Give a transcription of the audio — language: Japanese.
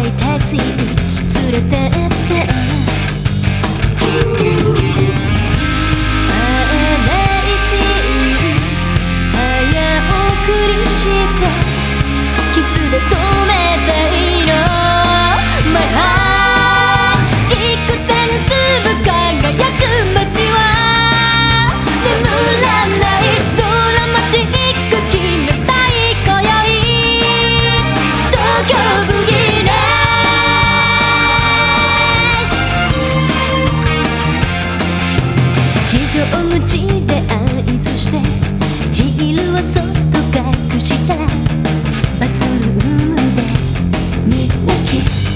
にタクシー連れてって会えないし早送りしてキスで止めたいの My heart 幾千粒輝く街は眠らないドラマティック決めたい今宵東京ブギーナ非常口で合図してヒールをそっと隠したバスルームでみんなキス